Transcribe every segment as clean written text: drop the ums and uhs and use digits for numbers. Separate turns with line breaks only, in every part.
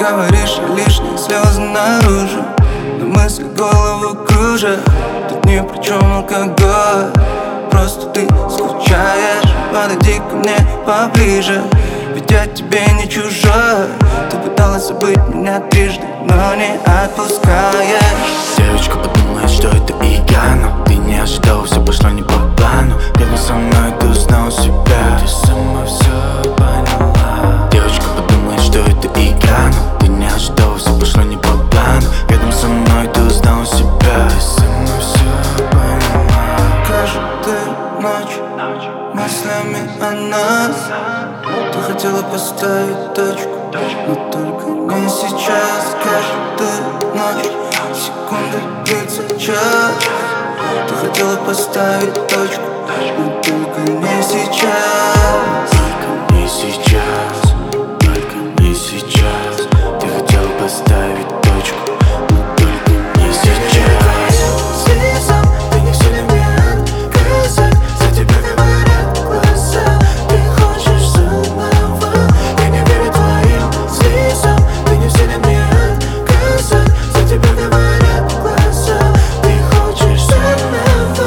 говоришь, лишние слезы наружу, но мысли голову кружат. Тут ни при чем алкоголь, просто ты скучаешь. Подойди ко мне поближе, ведь я тебе не чужой. Ты пыталась забыть меня трижды, но не отпускаешь.
Девочка подумает, что это игра, но ты не ожидал, все пошло не по плану. Рядом со мной ты узнал себя, ты сама все поняла. Девочка подумает, что это игра, но ты не ожидал, все пошло не по плану. Рядом со мной ты узнал себя, ты сама все поняла.
Каждую ночь мыслями о нас. Ты хотела поставить точку, но только не сейчас. Каждую ночь секунды длится час. Ты хотела поставить точку, но только не сейчас.
Только не сейчас, только не сейчас. Ты хотел поставить точку, но только не сейчас.
Слезам, ты не все ли мне отказать? За тебя говорят глаза, ты хочешь снова. Я не верю твоим слезам, ты не все ли мне отказать? За тебя говорят глаза, ты хочешь снова.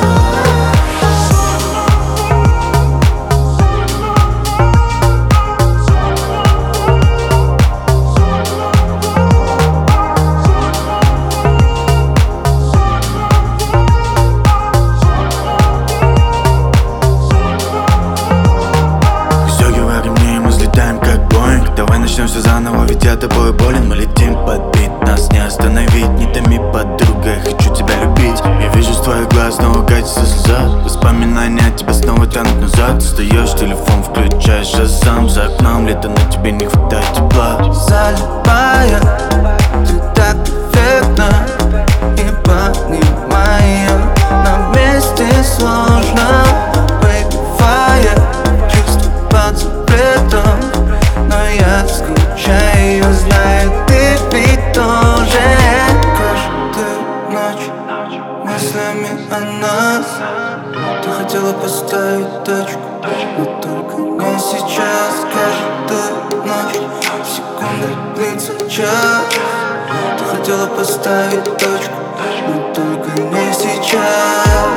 Стёгивай ремни, мы взлетаем как Боинг. Давай начнем все заново, ведь я тобой болен. Мы летим под бит, нас не остановить. Не томи, подруга, я хочу тебя любить. Я вижу с твоих глаз, снова катится слеза. Воспоминания тебя снова тянут назад. Достаешь телефон, включаешь шазам. За окном лето, но тебе не хватает тепла.
Залипая, ты так эффектно и понимаю, на месте сложно. Выпивая, чувства под запретом, но я скучаю, знаю, ты ведь тоже. Каждую ночь мыслями о нас. Ты хотела поставить точку, но только не сейчас. Каждую ночь секунды длится час. Ты хотела поставить точку, но только не сейчас.